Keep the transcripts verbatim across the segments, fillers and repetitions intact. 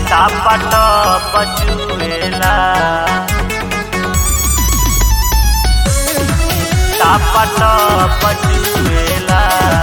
टापट पचुएला टापट पचुएला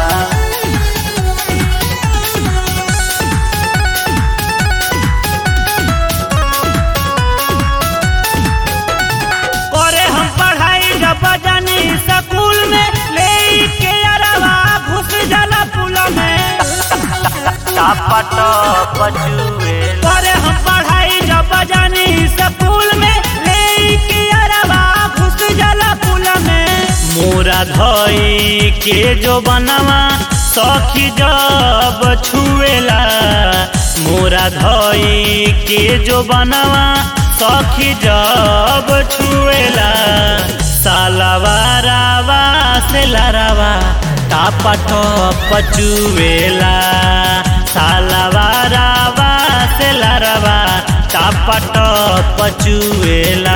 करे हम पढ़ाई जब जानी स्कूल में लेके अरवा घुस जाला पुल में टापट पचुएला करे हम पढ़ाई जब जानी स्कूल में लेके अरवा घुस जाला पुल में मोरा धई के जो बनवा सखी जब छुएला मोरा धई के जो बनवा सखी जब छुएला सालावा रावा से लरावा टापट पचुएला सालावा रावा से लरावा टापट पचुएला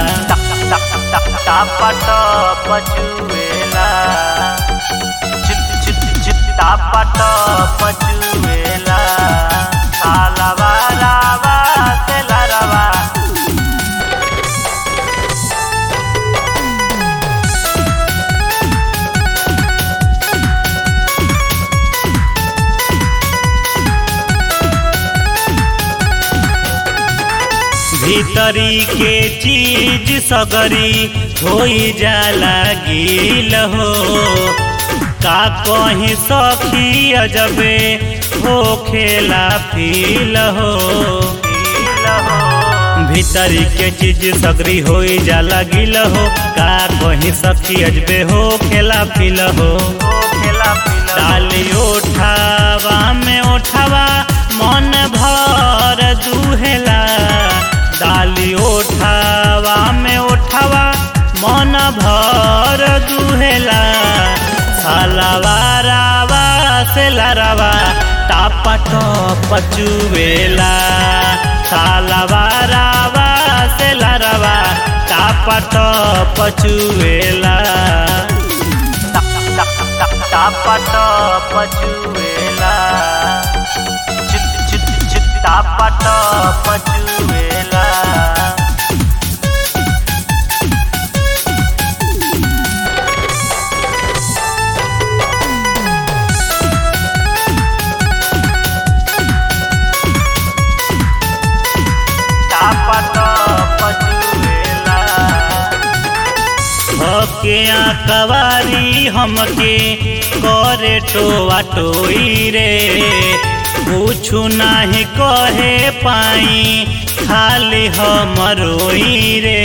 टापट पचुएला टापट पचुएला सालावा रावा से लरावा भीतरी के चीज सगरी होई जाला गील हो का कहीं सखी अजबे हो खेला फील हो भीतरी के चीज सगरी होई जाला गील हो का कहीं सखी अजबे हो खेला फील हो डाली उठावा में उठावा मन भर दुहेला डाली उठावा में उठावा मन भर दुहेला सालावा रावा से लरावा टापट पचुएला सालावा रावा से लरावा टापट पचुएला टापट पचुएला टापट पचुएला टापट पचुएला होके कवारी हमके करे टोआ टोई रे कुछु नाही कहे पाई खाली हम रोई रे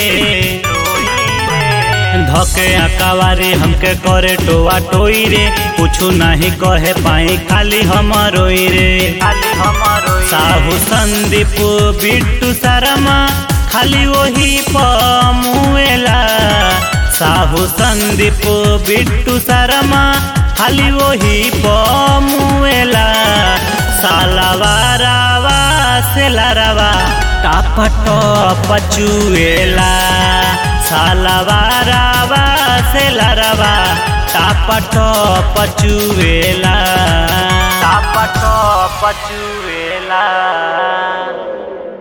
धके कवारी हमके करे टोआ टोई रे कुछु नाही कहे पाई खाली हम रोई रे साहू संदीप बिट्टू शर्मा खाली वही पमुएला साहू संदीप बिट्टू शर्मा खाली वही पमुएला सालावा रावा से लरावा टापट पचुएला सालावा रावा से लरावा टापट पचुएला टापट पचुएला।